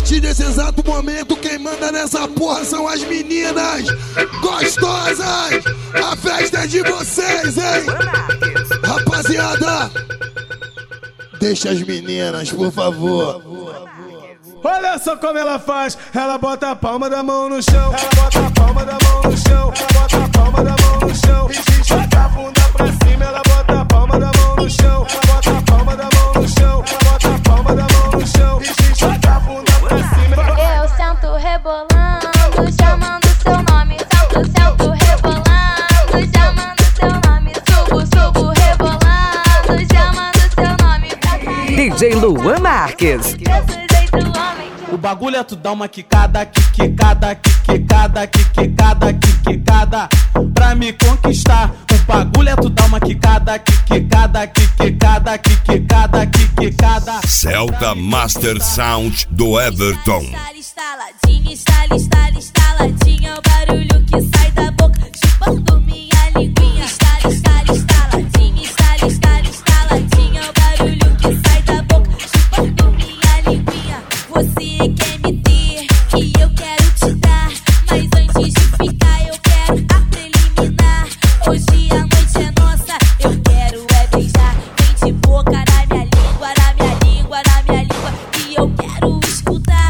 partir desse exato momento, quem manda nessa porra são as meninas gostosas. A festa é de vocês, hein? Rapaziada, deixa as meninas, por favor. Olha só como ela faz, ela bota a palma da mão no chão, ela bota a palma da mão no chão, ela bota a palma da mão no chão, e joga a bunda pra cima, ela bota a palma da mão no chão, ela bota a palma da mão no chão, ela bota a palma da mão no chão, e joga a bunda pra cima. Eu sento rebolando, chamando seu nome, sento rebolando, chamando seu nome, subo rebolando, chamando seu nome pra sair. DJ Luan Marques. O bagulho é tu dar uma quicada, quicada, pra me conquistar. O bagulho é tu dar uma quicada, quicada. Celta Master Sound do Everton. Instaladinha, instaladinha, o barulho que sai da boca, chupando minha linguinha. Instaladinha, instaladinha, o barulho que sai da boca, chupando minha linguinha. Você quer me ter, que eu quero te dar, mas antes de ficar eu quero a preliminar. Hoje a noite é nossa, eu quero é beijar. Vem de boca na minha língua, que eu quero escutar.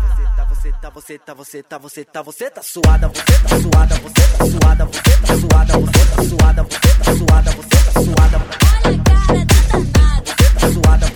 Você tá suada, você tá suada. Olha a cara da danada. Você tá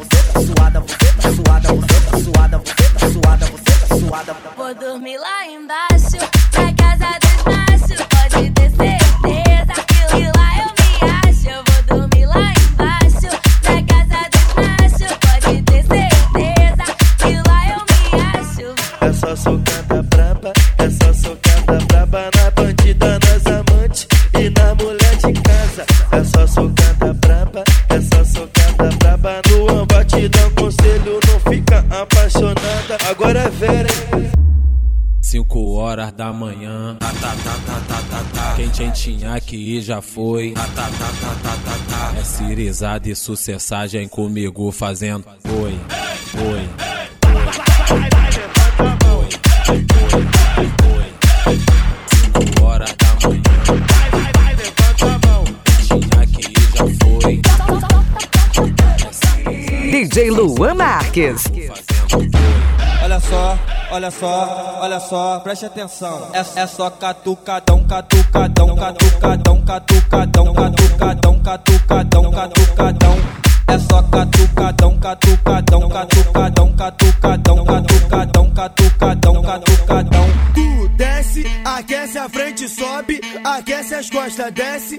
suada. Vou dormir lá embaixo, na casa dos machos, pode ter certeza que lá eu me acho. Eu vou dormir lá embaixo, na casa dos machos, pode ter certeza que lá eu me acho. Essa socada braba, na bandida, nas amantes e na mulher de casa. Essa socada braba, no embate dá um conselho, não fica apaixonada. Agora é Vera, hein? 5 horas da manhã, quem tinha que ir já foi. É cirizada e sucessagem comigo fazendo oi. 5 horas da manhã, quem tinha que ir já foi. DJ Luan Marques. Olha só, preste atenção. É só catucadão. É só catucadão. Tu desce, aquece a frente, sobe, aquece as costas, desce,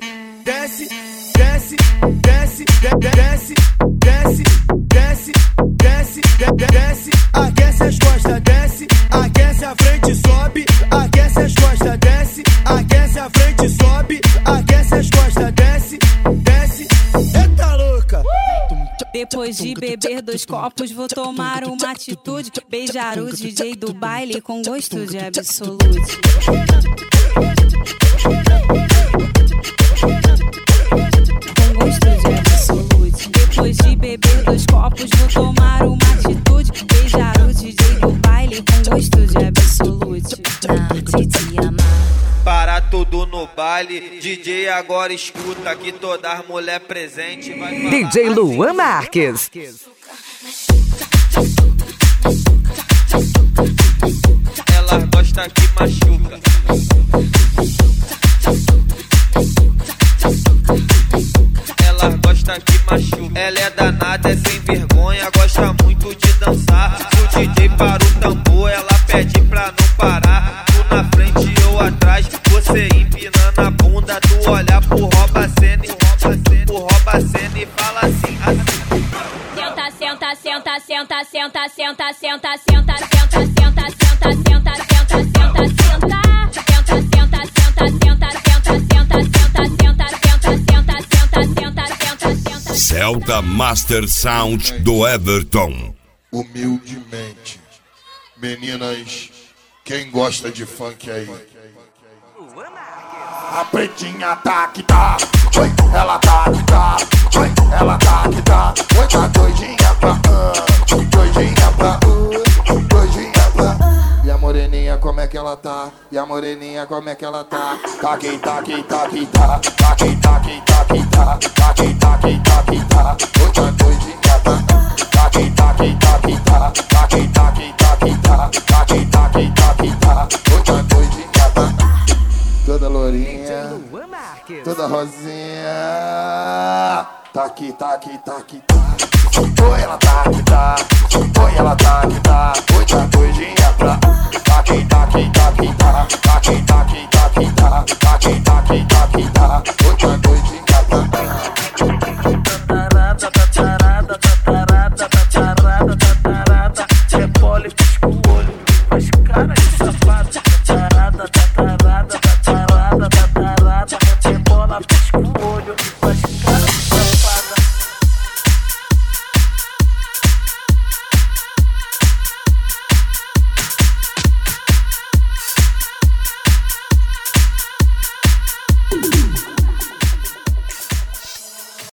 aquece as costas, desce, aquece a frente, sobe, aquece as costas, desce, aquece a frente, sobe, aquece as costas, desce. Eita louca! Depois de beber 2 copos, vou tomar uma atitude, beijar o DJ do baile com gosto de absolute. Com gosto de absolute. Depois de beber 2 copos, vou tomar uma atitude, beijar o DJ do baile com gosto de absolute. Tarde de amar. Para tudo no baile, DJ agora escuta que todas as mulher presente vai falar. DJ Luan Marques. Ela gosta que machuca. Ela gosta que machuca. Ela é danada, é sem vergonha, gosta muito de dançar. Se o DJ para o tambor, ela pede pra não parar. Tu na frente, eu atrás, você empinando a bunda. Tu olha pro rouba-cena e fala assim. Celta Master Sound do Everton. Humildemente, meninas, quem gosta de funk aí? A pretinha tá que tá, oi, ela tá que tá, oi, ela tá que tá, oi, tá doidinha pra doidinha pra doidinha é que ela tá? E a moreninha, como é que ela tá? Taqui, taqui, taqui, tá. Taqui, taqui, taqui, tá. Taqui, taqui, taqui, tá. Hoje a doidinha tá. Taqui, taqui, taqui, tá. Taqui, taqui, taqui, tá. Taqui, taqui, taqui, tá. Hoje a doidinha tá. Toda lourinha, toda rosinha. Taqui, taqui, taqui, tá. Oi, ela tá que tá. Oi, ela tá que tá. Hoje a doidinha tá. Taqui, taqui, taqui, tá. Taqui, taqui, taqui, tá. Taqui, taqui, taqui, tá. Hoje a doidinha tá. Tatarada, tatarada, tatarada, tatarada, tatarada. Repole, pisco,